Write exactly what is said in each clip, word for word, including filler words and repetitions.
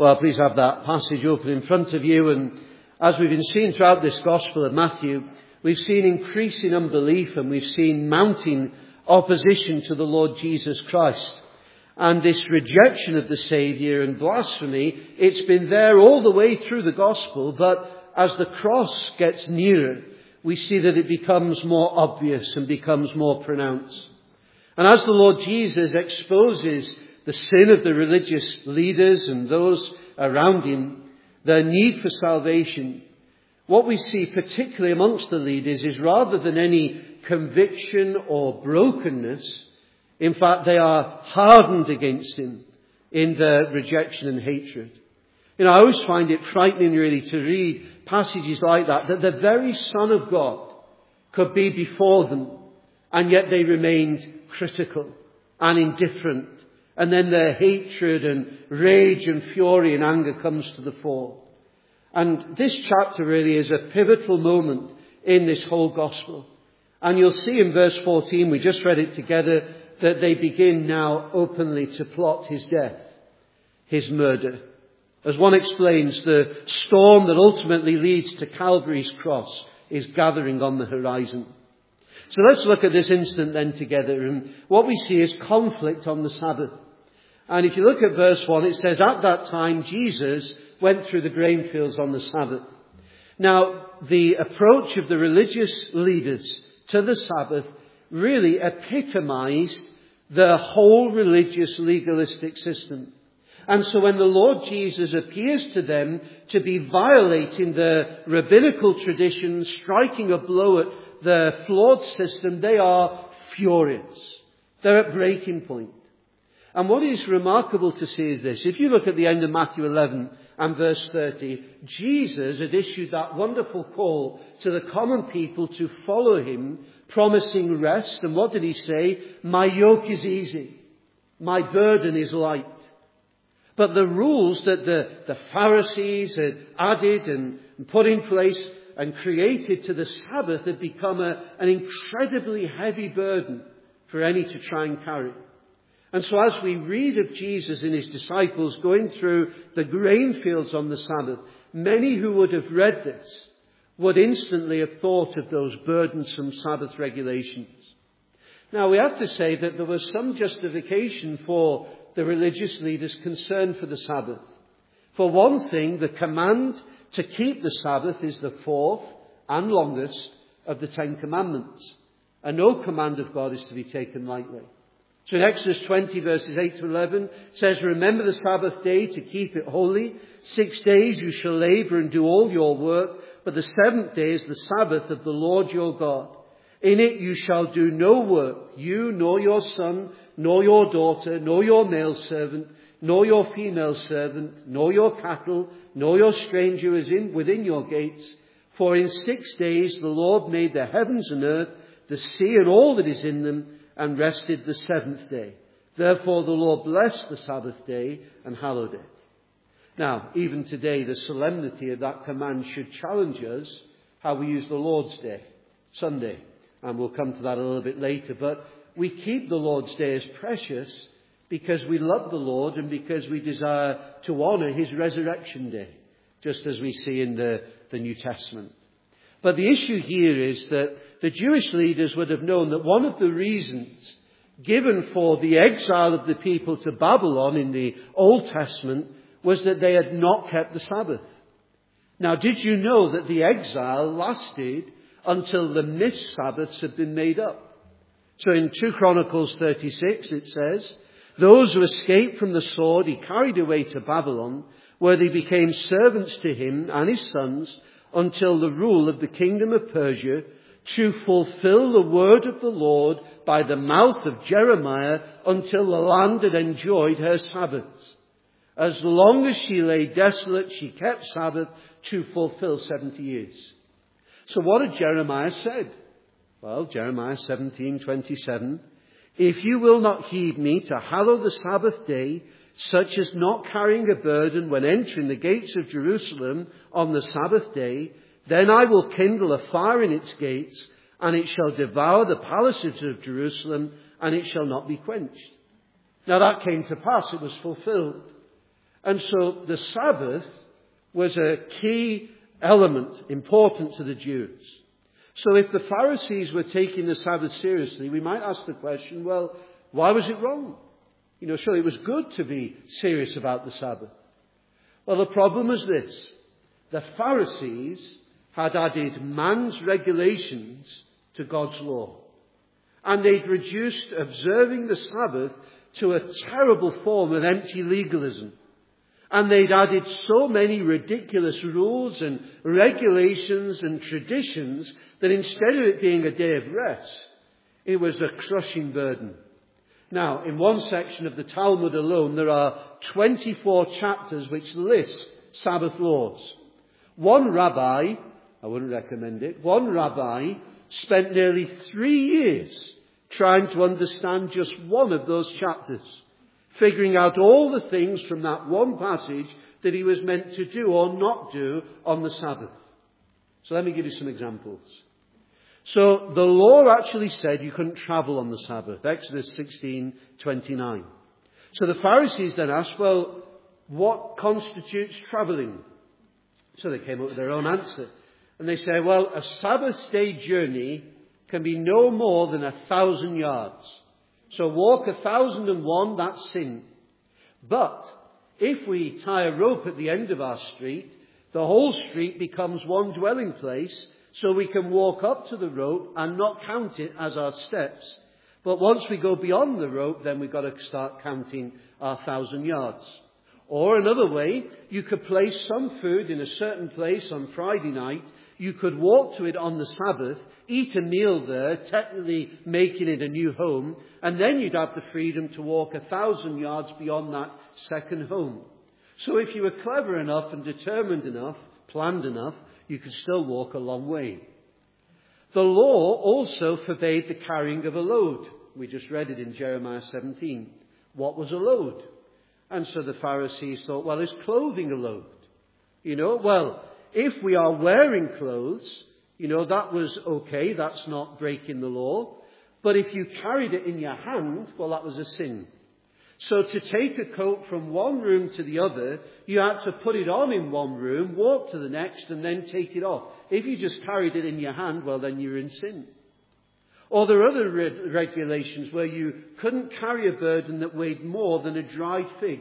Well, please have that passage open in front of you. And as we've been seeing throughout this Gospel of Matthew, we've seen increasing unbelief and we've seen mounting opposition to the Lord Jesus Christ. And this rejection of the Saviour and blasphemy, it's been there all the way through the Gospel, but as the cross gets nearer, we see that it becomes more obvious and becomes more pronounced. And as the Lord Jesus exposes the sin of the religious leaders and those around him, their need for salvation, what we see particularly amongst the leaders is rather than any conviction or brokenness, in fact, they are hardened against him in their rejection and hatred. You know, I always find it frightening really to read passages like that, that the very Son of God could be before them, and yet they remained critical and indifferent. And then their hatred and rage and fury and anger comes to the fore. And this chapter really is a pivotal moment in this whole gospel. And you'll see in verse fourteen, we just read it together, that they begin now openly to plot his death, his murder. As one explains, the storm that ultimately leads to Calvary's cross is gathering on the horizon. So let's look at this instant then together. And what we see is conflict on the Sabbath. And if you look at verse one, it says, at that time Jesus went through the grain fields on the Sabbath. Now, the approach of the religious leaders to the Sabbath really epitomized the whole religious legalistic system. And so when the Lord Jesus appears to them to be violating the rabbinical tradition, striking a blow at the flawed system, they are furious. They're at breaking point. And what is remarkable to see is this. If you look at the end of Matthew eleven and verse thirty, Jesus had issued that wonderful call to the common people to follow him, promising rest. And what did he say? My yoke is easy. My burden is light. But the rules that the, the Pharisees had added and put in place and created to the Sabbath had become a, an incredibly heavy burden for any to try and carry. And so as we read of Jesus and his disciples going through the grain fields on the Sabbath, many who would have read this would instantly have thought of those burdensome Sabbath regulations. Now we have to say that there was some justification for the religious leaders' concern for the Sabbath. For one thing, the command to keep the Sabbath is the fourth and longest of the Ten Commandments. And no command of God is to be taken lightly. So in Exodus twenty verses eight to eleven says, remember the Sabbath day to keep it holy. Six days you shall labour and do all your work, but the seventh day is the Sabbath of the Lord your God. In it you shall do no work, you nor your son, nor your daughter, nor your male servant, nor your female servant, nor your cattle, nor your stranger who is in within your gates. For in six days the Lord made the heavens and earth, the sea and all that is in them, and rested the seventh day. Therefore the Lord blessed the Sabbath day and hallowed it. Now, even today, the solemnity of that command should challenge us how we use the Lord's Day, Sunday. And we'll come to that a little bit later. But we keep the Lord's Day as precious because we love the Lord and because we desire to honour his resurrection day, just as we see in the, the New Testament. But the issue here is that the Jewish leaders would have known that one of the reasons given for the exile of the people to Babylon in the Old Testament was that they had not kept the Sabbath. Now, did you know that the exile lasted until the missed Sabbaths had been made up? So in Second Chronicles thirty-six it says, those who escaped from the sword he carried away to Babylon, where they became servants to him and his sons until the rule of the kingdom of Persia, to fulfill the word of the Lord by the mouth of Jeremiah until the land had enjoyed her Sabbaths. As long as she lay desolate, she kept Sabbath to fulfill seventy years. So what had Jeremiah said? Well, Jeremiah seventeen twenty-seven. If you will not heed me to hallow the Sabbath day, such as not carrying a burden when entering the gates of Jerusalem on the Sabbath day, then I will kindle a fire in its gates, and it shall devour the palaces of Jerusalem, and it shall not be quenched. Now that came to pass, it was fulfilled. And so the Sabbath was a key element important to the Jews. So if the Pharisees were taking the Sabbath seriously, we might ask the question, well, why was it wrong? You know, surely it was good to be serious about the Sabbath. Well, the problem was this. The Pharisees had added man's regulations to God's law. And they'd reduced observing the Sabbath to a terrible form of empty legalism. And they'd added so many ridiculous rules and regulations and traditions that instead of it being a day of rest, it was a crushing burden. Now, in one section of the Talmud alone, there are twenty-four chapters which list Sabbath laws. One rabbi, I wouldn't recommend it, one rabbi spent nearly three years trying to understand just one of those chapters, figuring out all the things from that one passage that he was meant to do or not do on the Sabbath. So let me give you some examples. So the law actually said you couldn't travel on the Sabbath, Exodus sixteen twenty-nine. So the Pharisees then asked, well, what constitutes travelling? So they came up with their own answer. And they say, well, a Sabbath day journey can be no more than a thousand yards. So walk a thousand and one, that's sin. But if we tie a rope at the end of our street, the whole street becomes one dwelling place, so we can walk up to the rope and not count it as our steps. But once we go beyond the rope, then we've got to start counting our thousand yards. Or another way, you could place some food in a certain place on Friday night. You could walk to it on the Sabbath, eat a meal there, technically making it a new home, and then you'd have the freedom to walk a thousand yards beyond that second home. So if you were clever enough and determined enough, planned enough, you could still walk a long way. The law also forbade the carrying of a load. We just read it in Jeremiah seventeen. What was a load? And so the Pharisees thought, well, is clothing a load? You know, well, if we are wearing clothes, you know, that was okay. That's not breaking the law. But if you carried it in your hand, well, that was a sin. So to take a coat from one room to the other, you had to put it on in one room, walk to the next, and then take it off. If you just carried it in your hand, well, then you're in sin. Or there are other re- regulations where you couldn't carry a burden that weighed more than a dried fig.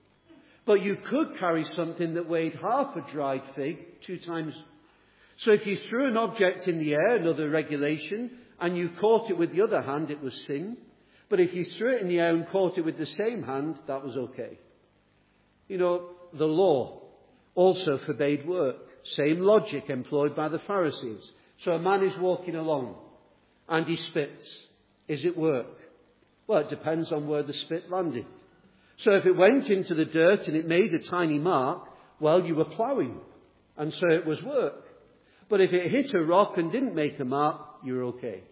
But you could carry something that weighed half a dried fig two times. So if you threw an object in the air, another regulation, and you caught it with the other hand, it was sin. But if you threw it in the air and caught it with the same hand, that was okay. You know, the law also forbade work. Same logic employed by the Pharisees. So a man is walking along and he spits. Is it work? Well, it depends on where the spit landed. So if it went into the dirt and it made a tiny mark, well, you were ploughing. And so it was work. But if it hit a rock and didn't make a mark, you were okay.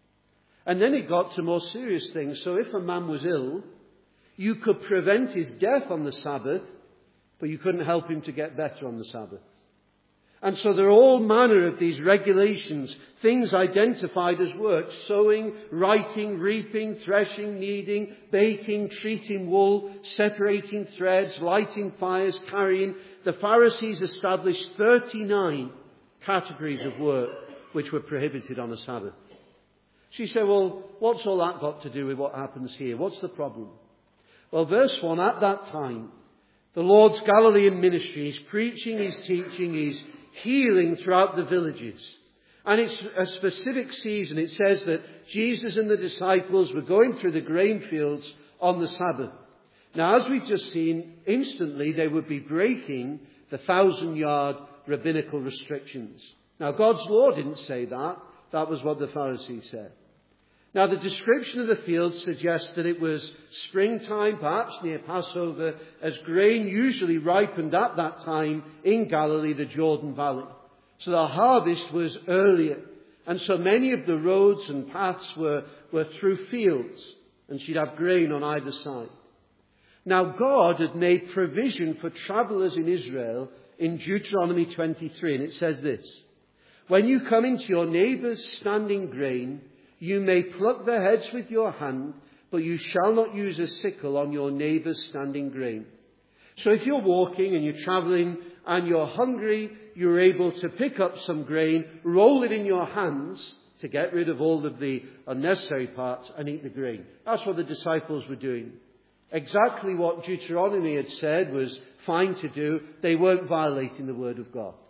And then it got to more serious things. So if a man was ill, you could prevent his death on the Sabbath, but you couldn't help him to get better on the Sabbath. And so there are all manner of these regulations, things identified as work: sowing, writing, reaping, threshing, kneading, baking, treating wool, separating threads, lighting fires, carrying. The Pharisees established thirty-nine categories of work which were prohibited on a Sabbath. She said, well, what's all that got to do with what happens here? What's the problem? Well, verse one, at that time, the Lord's Galilean ministry, he's preaching, he's teaching, he's healing throughout the villages. And it's a specific season. It says that Jesus and the disciples were going through the grain fields on the Sabbath. Now, as we've just seen, instantly they would be breaking the thousand-yard rabbinical restrictions. Now, God's law didn't say that. That was what the Pharisees said. Now, the description of the field suggests that it was springtime, perhaps near Passover, as grain usually ripened at that time in Galilee, the Jordan Valley. So the harvest was earlier. And so many of the roads and paths were, were through fields. And she'd have grain on either side. Now, God had made provision for travellers in Israel in Deuteronomy twenty-three. And it says this: when you come into your neighbour's standing grain, you may pluck their heads with your hand, but you shall not use a sickle on your neighbour's standing grain. So if you're walking and you're travelling and you're hungry, you're able to pick up some grain, roll it in your hands to get rid of all of the unnecessary parts and eat the grain. That's what the disciples were doing. Exactly what Deuteronomy had said was fine to do. They weren't violating the word of God.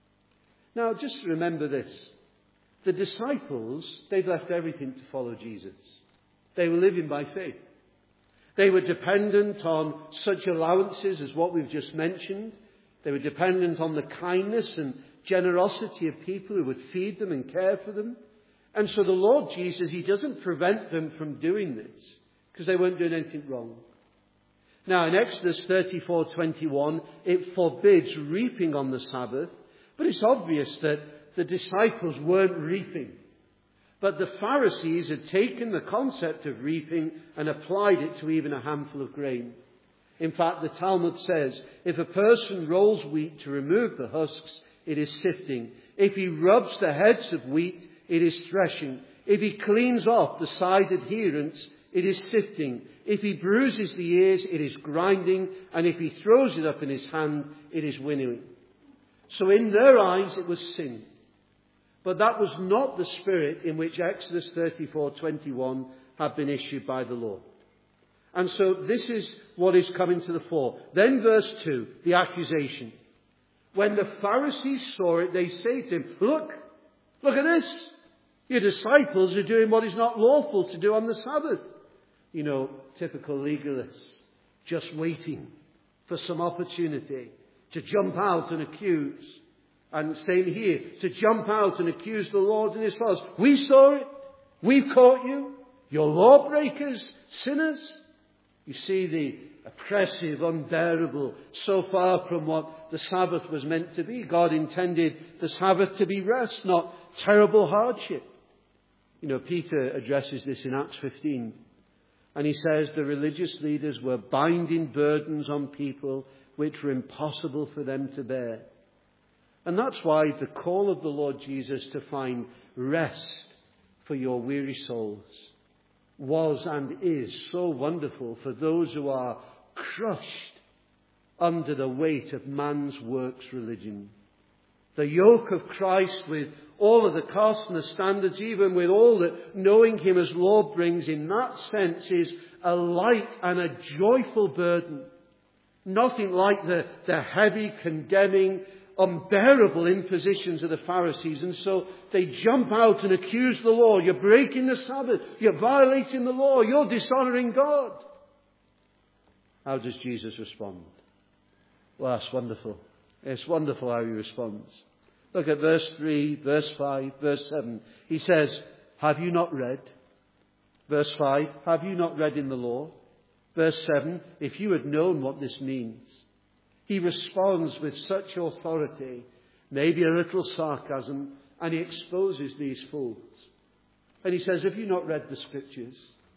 Now, just remember this. The disciples, they'd left everything to follow Jesus. They were living by faith. They were dependent on such allowances as what we've just mentioned. They were dependent on the kindness and generosity of people who would feed them and care for them. And so the Lord Jesus, he doesn't prevent them from doing this because they weren't doing anything wrong. Now in Exodus thirty-four twenty-one, it forbids reaping on the Sabbath, but it's obvious that the disciples weren't reaping. But the Pharisees had taken the concept of reaping and applied it to even a handful of grain. In fact, the Talmud says, if a person rolls wheat to remove the husks, it is sifting. If he rubs the heads of wheat, it is threshing. If he cleans off the side adherents, it is sifting. If he bruises the ears, it is grinding. And if he throws it up in his hand, it is winnowing. So in their eyes, it was sin. But that was not the spirit in which Exodus thirty-four twenty-one had been issued by the Lord. And so this is what is coming to the fore. Then verse two, the accusation. When the Pharisees saw it, they say to him, look, look at this. Your disciples are doing what is not lawful to do on the Sabbath. You know, typical legalists, just waiting for some opportunity to jump out and accuse. And same here, to jump out and accuse the Lord and his followers. We saw it. We've caught you. You're lawbreakers, sinners. You see the oppressive, unbearable, so far from what the Sabbath was meant to be. God intended the Sabbath to be rest, not terrible hardship. You know, Peter addresses this in Acts fifteen. And he says the religious leaders were binding burdens on people which were impossible for them to bear. And that's why the call of the Lord Jesus to find rest for your weary souls was and is so wonderful for those who are crushed under the weight of man's works religion. The yoke of Christ with all of the costs and the standards, even with all that knowing him as Lord brings, in that sense is a light and a joyful burden. Nothing like the, the heavy, condemning, unbearable impositions of the Pharisees. And so they jump out and accuse the law. You're breaking the Sabbath. You're violating the law. You're dishonoring God. How does Jesus respond? Well, that's wonderful. It's wonderful how he responds. Look at verse three, verse five, verse seven. He says, have you not read? Verse five, have you not read in the law? Verse seven, if you had known what this means. He responds with such authority, maybe a little sarcasm, and he exposes these fools. And he says, have you not read the scriptures?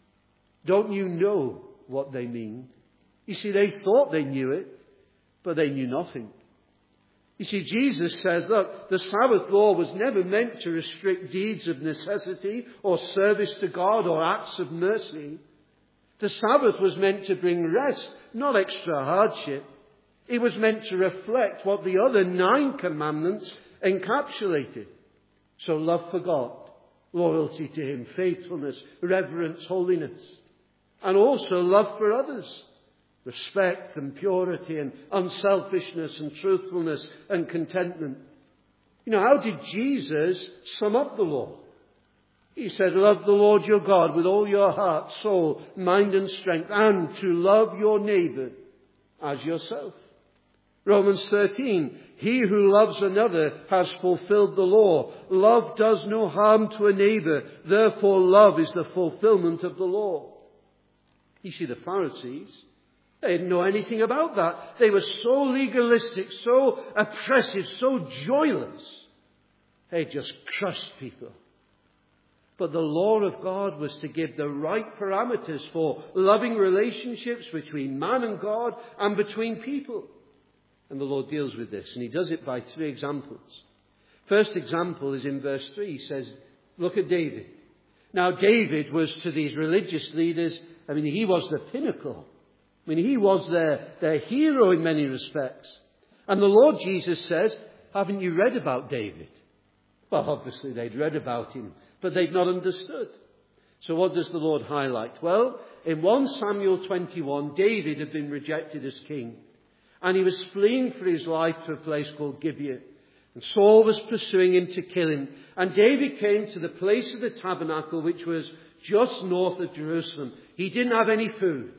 Don't you know what they mean? You see, they thought they knew it, but they knew nothing. You see, Jesus says, look, the Sabbath law was never meant to restrict deeds of necessity or service to God or acts of mercy. The Sabbath was meant to bring rest, not extra hardship. It was meant to reflect what the other nine commandments encapsulated. So love for God, loyalty to him, faithfulness, reverence, holiness. And also love for others. Respect and purity and unselfishness and truthfulness and contentment. You know, how did Jesus sum up the law? He said, love the Lord your God with all your heart, soul, mind and strength, and to love your neighbour as yourself. Romans thirteen, he who loves another has fulfilled the law. Love does no harm to a neighbour. Therefore, love is the fulfilment of the law. You see, the Pharisees, they didn't know anything about that. They were so legalistic, so oppressive, so joyless. They just crushed people. But the law of God was to give the right parameters for loving relationships between man and God and between people. And the Lord deals with this. And he does it by three examples. First example is in verse three. He says, look at David. Now David was to these religious leaders, I mean, he was the pinnacle I mean, he was their, their hero in many respects. And the Lord Jesus says, haven't you read about David? Well, obviously they'd read about him, but they'd not understood. So what does the Lord highlight? Well, in First Samuel twenty-one, David had been rejected as king. And he was fleeing for his life to a place called Gibeah. And Saul was pursuing him to kill him. And David came to the place of the tabernacle, which was just north of Jerusalem. He didn't have any food.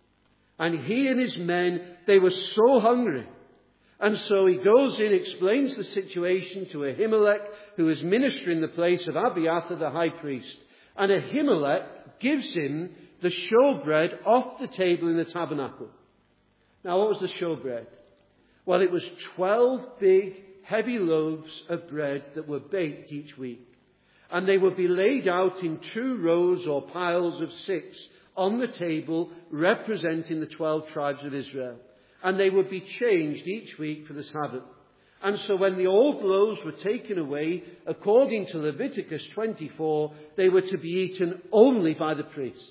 And he and his men, they were so hungry. And so he goes in, explains the situation to Ahimelech, who is ministering in the place of Abiathar the high priest. And Ahimelech gives him the showbread off the table in the tabernacle. Now, what was the showbread? Well, it was twelve big, heavy loaves of bread that were baked each week. And they would be laid out in two rows or piles of six on the table, representing the twelve tribes of Israel. And they would be changed each week for the Sabbath. And so when the old loaves were taken away, according to Leviticus twenty-four, they were to be eaten only by the priests.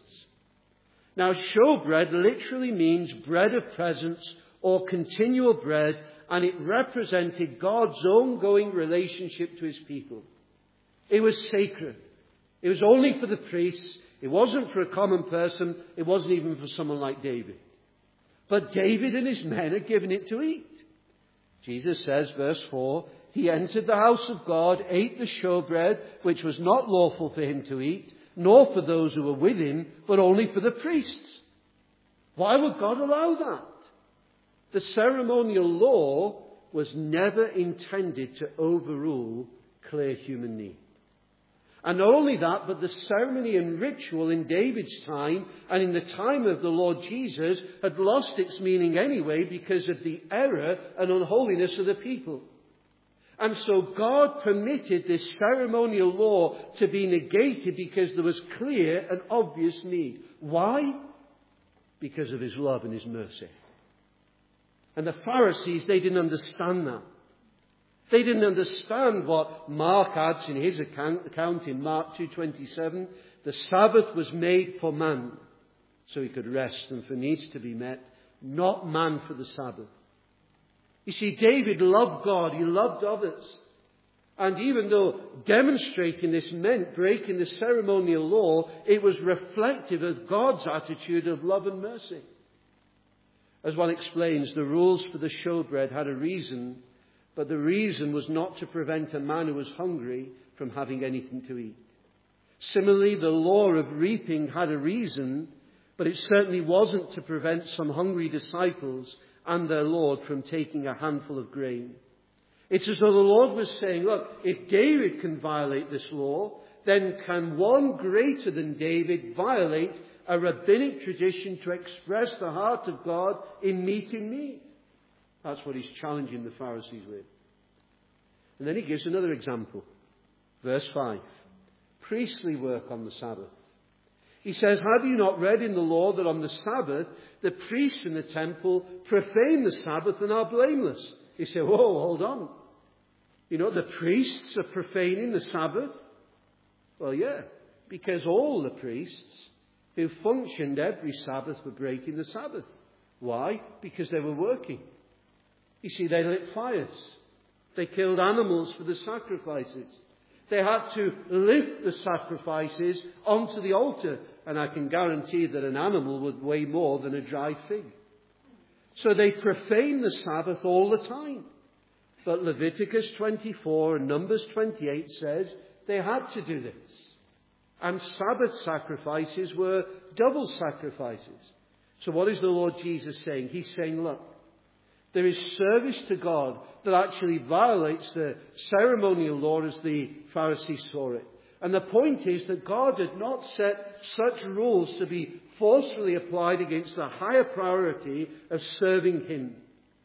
Now, showbread literally means bread of presence or continual bread, and it represented God's ongoing relationship to his people. It was sacred. It was only for the priests. It wasn't for a common person. It wasn't even for someone like David. But David and his men are given it to eat. Jesus says, verse four, he entered the house of God, ate the showbread, which was not lawful for him to eat, nor for those who were with him, but only for the priests. Why would God allow that? The ceremonial law was never intended to overrule clear human need. And not only that, but the ceremony and ritual in David's time and in the time of the Lord Jesus had lost its meaning anyway because of the error and unholiness of the people. And so God permitted this ceremonial law to be negated because there was clear and obvious need. Why? Because of his love and his mercy. And the Pharisees, they didn't understand that. They didn't understand what Mark adds in his account, account in Mark two twenty-seven. The Sabbath was made for man, so he could rest and for needs to be met, not man for the Sabbath. You see, David loved God, he loved others. And even though demonstrating this meant breaking the ceremonial law, it was reflective of God's attitude of love and mercy. As one explains, the rules for the showbread had a reason, but the reason was not to prevent a man who was hungry from having anything to eat. Similarly, the law of reaping had a reason, but it certainly wasn't to prevent some hungry disciples and their Lord from taking a handful of grain. It's as though the Lord was saying, look, if David can violate this law, then can one greater than David violate a rabbinic tradition to express the heart of God in meeting need? That's what he's challenging the Pharisees with. And then he gives another example. Verse five. Priestly work on the Sabbath. He says, have you not read in the law that on the Sabbath, the priests in the temple profane the Sabbath and are blameless? You say, whoa, hold on. You know, the priests are profaning the Sabbath? Well, yeah, because all the priests who functioned every Sabbath were breaking the Sabbath. Why? Because they were working. You see, they lit fires. They killed animals for the sacrifices. They had to lift the sacrifices onto the altar. And I can guarantee that an animal would weigh more than a dry fig. So they profaned the Sabbath all the time. But Leviticus twenty-four and Numbers twenty-eight says they had to do this. And Sabbath sacrifices were double sacrifices. So what is the Lord Jesus saying? He's saying, look, there is service to God that actually violates the ceremonial law as the Pharisees saw it. And the point is that God did not set such rules to be forcefully applied against the higher priority of serving Him.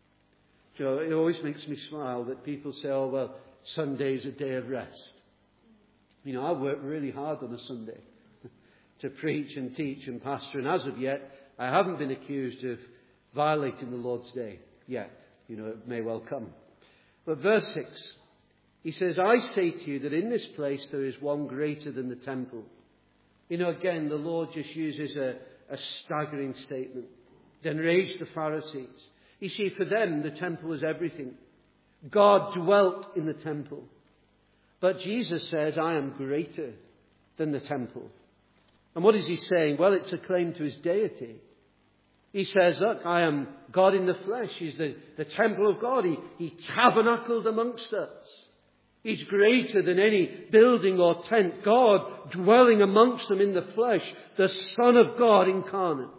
You know, it always makes me smile that people say, oh, well, Sunday is a day of rest. You know, I work really hard on a Sunday to preach and teach and pastor. And as of yet, I haven't been accused of violating the Lord's day. Yet, you know, it may well come. But verse six, he says, I say to you that in this place there is one greater than the temple. You know, again, the Lord just uses a, a staggering statement. Then raged the Pharisees. You see, for them, the temple was everything. God dwelt in the temple. But Jesus says, I am greater than the temple. And what is he saying? Well, it's a claim to his deity. He says, look, I am God in the flesh. He's the, the temple of God. He, he tabernacled amongst us. He's greater than any building or tent. God dwelling amongst them in the flesh. The Son of God incarnate.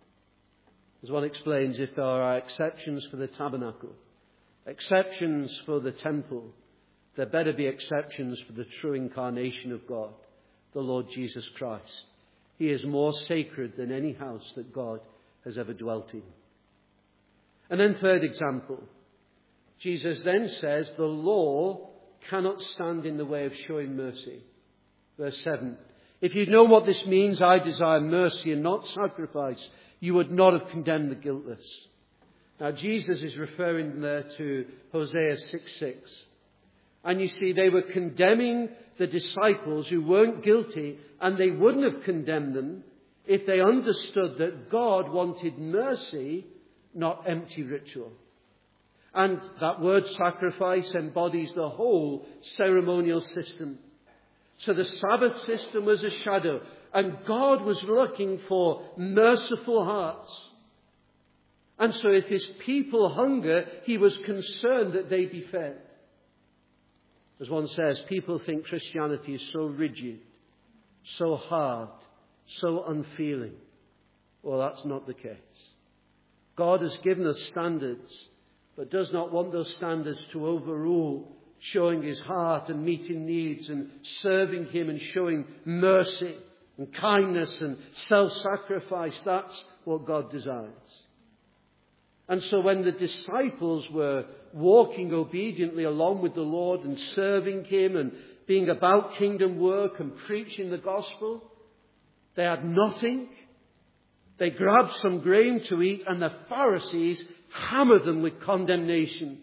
As one explains, if there are exceptions for the tabernacle, exceptions for the temple, there better be exceptions for the true incarnation of God, the Lord Jesus Christ. He is more sacred than any house that God has ever dwelt in. And then third example, Jesus then says the law cannot stand in the way of showing mercy. Verse seven, if you'd known what this means, I desire mercy and not sacrifice, you would not have condemned the guiltless. Now Jesus is referring there to Hosea six six. And you see, they were condemning the disciples who weren't guilty, and they wouldn't have condemned them if they understood that God wanted mercy, not empty ritual. And that word sacrifice embodies the whole ceremonial system. So the Sabbath system was a shadow, and God was looking for merciful hearts. And so if his people hunger, he was concerned that they be fed. As one says, people think Christianity is so rigid, so hard, so unfeeling. Well, that's not the case. God has given us standards, but does not want those standards to overrule showing his heart and meeting needs and serving him and showing mercy and kindness and self-sacrifice. That's what God desires. And so when the disciples were walking obediently along with the Lord and serving him and being about kingdom work and preaching the gospel, they had nothing. They grabbed some grain to eat, and the Pharisees hammered them with condemnation.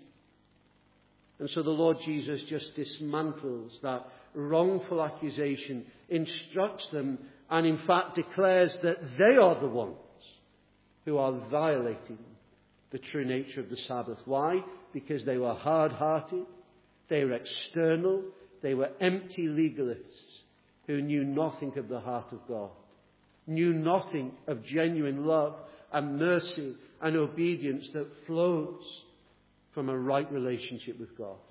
And so the Lord Jesus just dismantles that wrongful accusation, instructs them, and in fact declares that they are the ones who are violating the true nature of the Sabbath. Why? Because they were hard-hearted, they were external, they were empty legalists who knew nothing of the heart of God, knew nothing of genuine love and mercy and obedience that flows from a right relationship with God.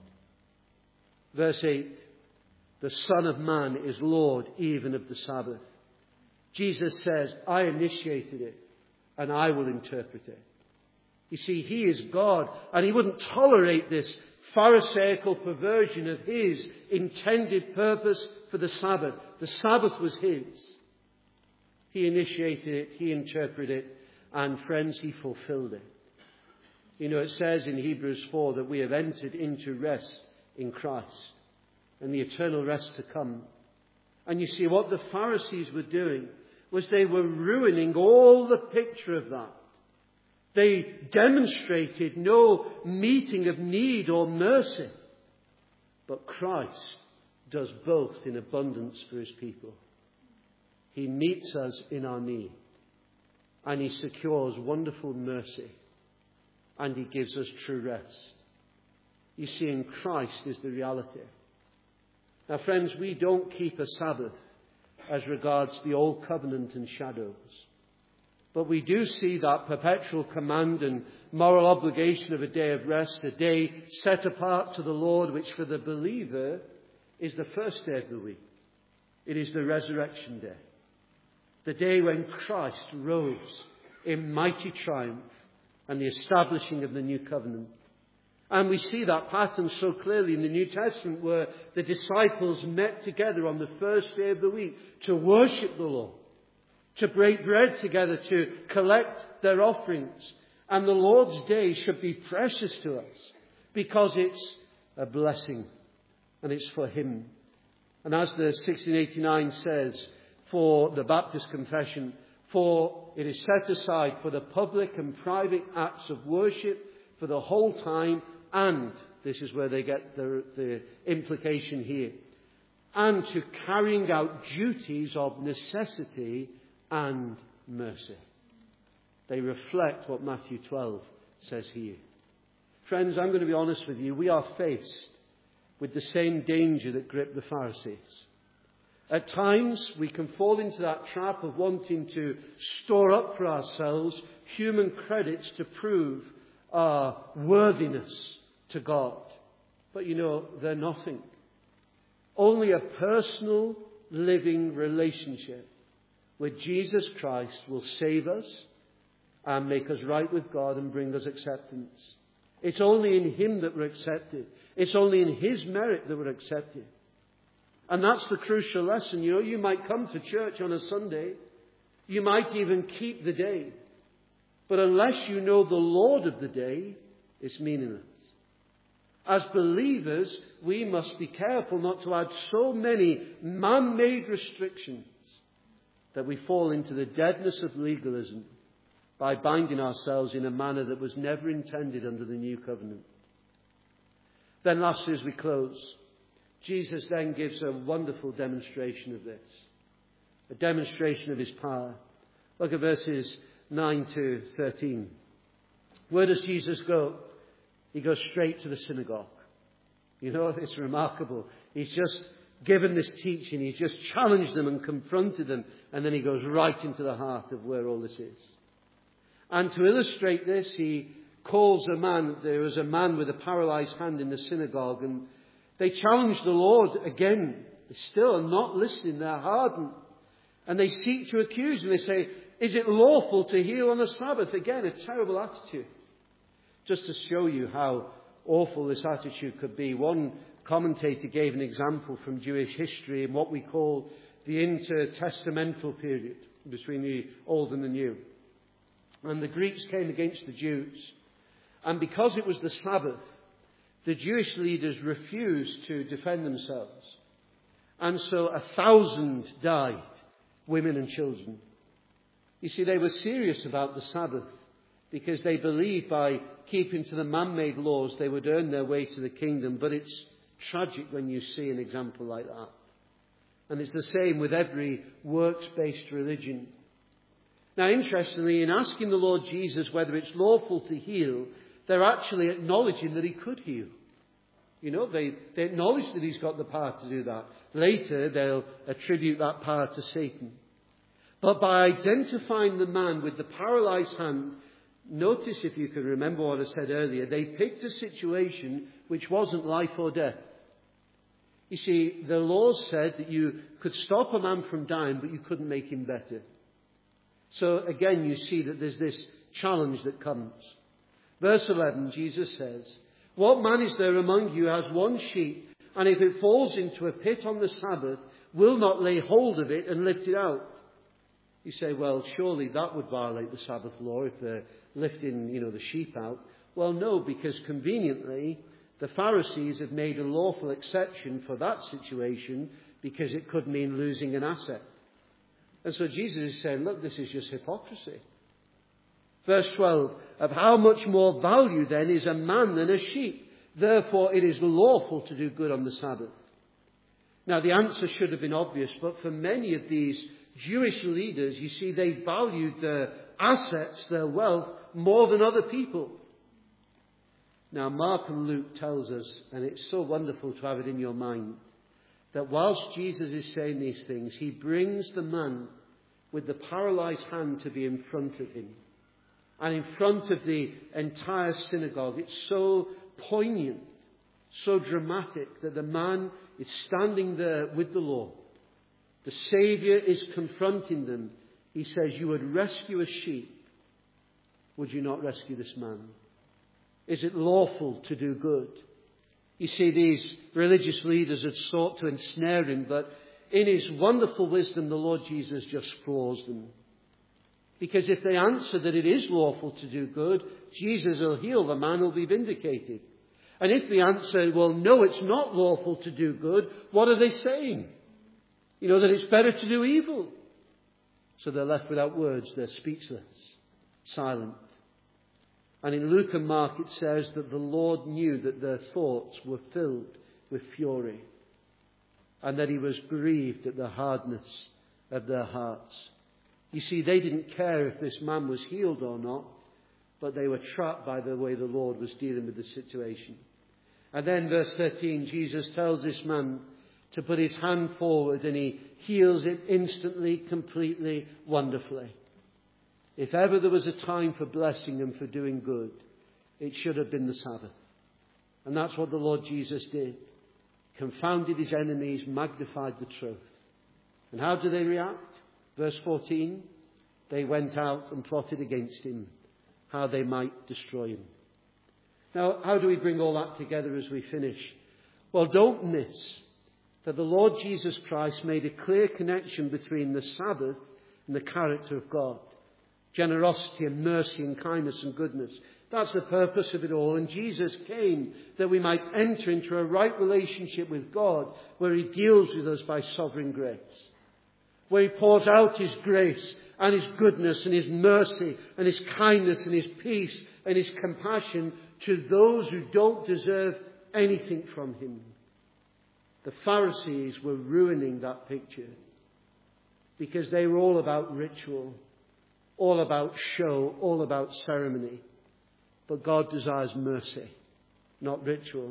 Verse eight, the Son of Man is Lord even of the Sabbath. Jesus says, I initiated it and I will interpret it. You see, he is God, and he wouldn't tolerate this Pharisaical perversion of his intended purpose for the Sabbath. The Sabbath was his. He initiated it, he interpreted it, and friends, he fulfilled it. You know, it says in Hebrews four that we have entered into rest in Christ and the eternal rest to come. And you see, what the Pharisees were doing was they were ruining all the picture of that. They demonstrated no meeting of need or mercy. But Christ does both in abundance for his people. He meets us in our need. And he secures wonderful mercy. And he gives us true rest. You see, in Christ is the reality. Now, friends, we don't keep a Sabbath as regards the old covenant and shadows. But we do see that perpetual command and moral obligation of a day of rest, a day set apart to the Lord, which for the believer is the first day of the week. It is the resurrection day. The day when Christ rose in mighty triumph and the establishing of the new covenant. And we see that pattern so clearly in the New Testament, where the disciples met together on the first day of the week to worship the Lord, to break bread together, to collect their offerings. And the Lord's day should be precious to us because it's a blessing and it's for him. And as the sixteen eighty-nine says for the Baptist Confession, for it is set aside for the public and private acts of worship for the whole time, and this is where they get the, the implication here, and to carrying out duties of necessity and mercy. They reflect what Matthew twelve says here. Friends, I'm going to be honest with you. We are faced with the same danger that gripped the Pharisees. At times, we can fall into that trap of wanting to store up for ourselves human credits to prove our worthiness to God. But you know, they're nothing. Only a personal, living relationship with Jesus Christ will save us and make us right with God and bring us acceptance. It's only in Him that we're accepted. It's only in His merit that we're accepted. And that's the crucial lesson. You know, you might come to church on a Sunday. You might even keep the day. But unless you know the Lord of the day, it's meaningless. As believers, we must be careful not to add so many man-made restrictions that we fall into the deadness of legalism by binding ourselves in a manner that was never intended under the new covenant. Then lastly, as we close, Jesus then gives a wonderful demonstration of this. A demonstration of His power. Look at verses nine to thirteen. Where does Jesus go? He goes straight to the synagogue. You know, it's remarkable. He's just given this teaching. He's just challenged them and confronted them. And then He goes right into the heart of where all this is. And to illustrate this, He calls a man. There was a man with a paralyzed hand in the synagogue. And they challenge the Lord again. They still are not listening. They're hardened. And they seek to accuse Him. They say, is it lawful to heal on the Sabbath? Again, a terrible attitude. Just to show you how awful this attitude could be, one commentator gave an example from Jewish history in what we call the intertestamental period between the Old and the New. And the Greeks came against the Jews. And because it was the Sabbath, the Jewish leaders refused to defend themselves. And so a thousand died, women and children. You see, they were serious about the Sabbath because they believed by keeping to the man-made laws they would earn their way to the kingdom. But it's tragic when you see an example like that. And it's the same with every works-based religion. Now, interestingly, in asking the Lord Jesus whether it's lawful to heal, they're actually acknowledging that He could heal. You know, they, they acknowledge that He's got the power to do that. Later, they'll attribute that power to Satan. But by identifying the man with the paralyzed hand, notice, if you can remember what I said earlier, they picked a situation which wasn't life or death. You see, the law said that you could stop a man from dying, but you couldn't make him better. So again, you see that there's this challenge that comes. Verse eleven, Jesus says, what man is there among you who has one sheep, and if it falls into a pit on the Sabbath, will not lay hold of it and lift it out? You say, well, surely that would violate the Sabbath law if they're lifting, you know, the sheep out. Well, no, because conveniently, the Pharisees have made a lawful exception for that situation because it could mean losing an asset. And so Jesus is saying, look, this is just hypocrisy. Verse twelve, of how much more value then is a man than a sheep? Therefore it is lawful to do good on the Sabbath. Now the answer should have been obvious, but for many of these Jewish leaders, you see, they valued their assets, their wealth, more than other people. Now Mark and Luke tells us, and it's so wonderful to have it in your mind, that whilst Jesus is saying these things, He brings the man with the paralyzed hand to be in front of Him. And in front of the entire synagogue. It's so poignant, so dramatic that the man is standing there with the Lord. The Saviour is confronting them. He says, you would rescue a sheep. Would you not rescue this man? Is it lawful to do good? You see, these religious leaders had sought to ensnare Him, but in His wonderful wisdom, the Lord Jesus just floors them. Because if they answer that it is lawful to do good, Jesus will heal the man, will be vindicated. And if they answer, well, no, it's not lawful to do good, what are they saying? You know, that it's better to do evil. So they're left without words. They're speechless, silent. And in Luke and Mark it says that the Lord knew that their thoughts were filled with fury. And that He was grieved at the hardness of their hearts. You see, they didn't care if this man was healed or not, but they were trapped by the way the Lord was dealing with the situation. And then verse thirteen, Jesus tells this man to put his hand forward, and he heals it instantly, completely, wonderfully. If ever there was a time for blessing and for doing good, it should have been the Sabbath. And that's what the Lord Jesus did. Confounded his enemies, magnified the truth. And how do they react? Verse fourteen, they went out and plotted against him, how they might destroy him. Now, how do we bring all that together as we finish? Well, don't miss that the Lord Jesus Christ made a clear connection between the Sabbath and the character of God. Generosity and mercy and kindness and goodness. That's the purpose of it all. And Jesus came that we might enter into a right relationship with God, where he deals with us by sovereign grace, where he pours out his grace and his goodness and his mercy and his kindness and his peace and his compassion to those who don't deserve anything from him. The Pharisees were ruining that picture because they were all about ritual, all about show, all about ceremony. But God desires mercy, not ritual.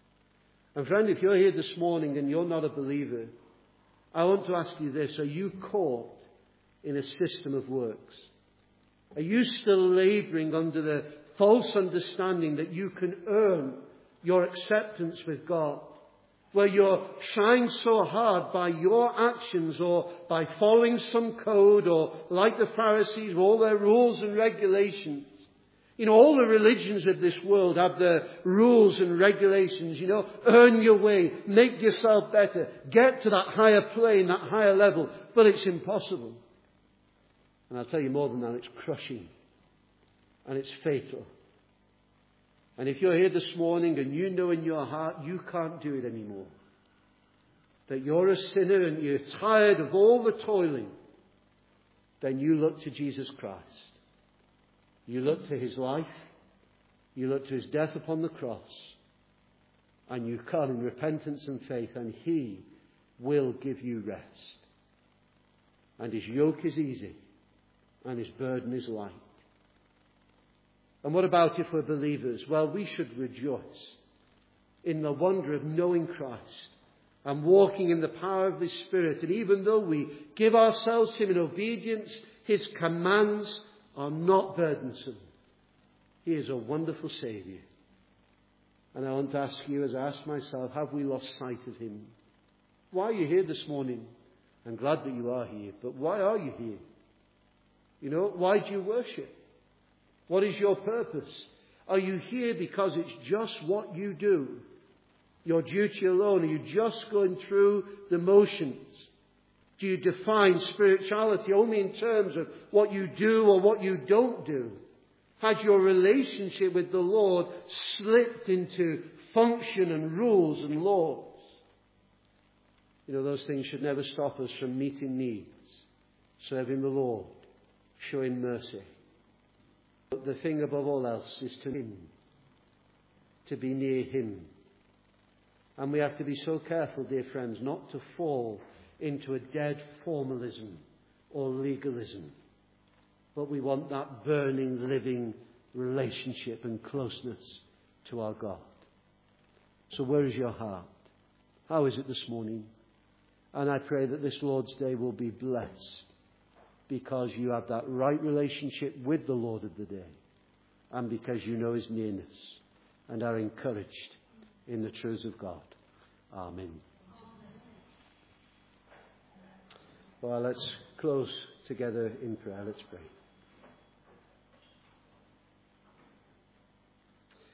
And friend, if you're here this morning and you're not a believer, I want to ask you this. Are you caught in a system of works? Are you still labouring under the false understanding that you can earn your acceptance with God? Where you're trying so hard by your actions or by following some code, or like the Pharisees, all their rules and regulations. You know, all the religions of this world have their rules and regulations. You know, earn your way, make yourself better, get to that higher plane, that higher level. But it's impossible. And I'll tell you more than that, it's crushing. And it's fatal. And if you're here this morning and you know in your heart you can't do it anymore, that you're a sinner and you're tired of all the toiling, then you look to Jesus Christ. You look to his life, you look to his death upon the cross, and you come in repentance and faith, and he will give you rest. And his yoke is easy, and his burden is light. And what about if we're believers? Well, we should rejoice in the wonder of knowing Christ and walking in the power of his Spirit. And even though we give ourselves to him in obedience, his commands are not burdensome. He is a wonderful Saviour. And I want to ask you, as I ask myself, have we lost sight of him? Why are you here this morning? I'm glad that you are here, but why are you here? You know, why do you worship? What is your purpose? Are you here because it's just what you do? Your duty alone? Are you just going through the motions? Do you define spirituality only in terms of what you do or what you don't do? Has your relationship with the Lord slipped into function and rules and laws? You know, those things should never stop us from meeting needs, serving the Lord, showing mercy. But the thing above all else is to him, to be near him. And we have to be so careful, dear friends, not to fall into a dead formalism or legalism. But we want that burning, living relationship and closeness to our God. So where is your heart? How is it this morning? And I pray that this Lord's Day will be blessed because you have that right relationship with the Lord of the day, and because you know his nearness and are encouraged in the truths of God. Amen. Well, let's close together in prayer. Let's pray.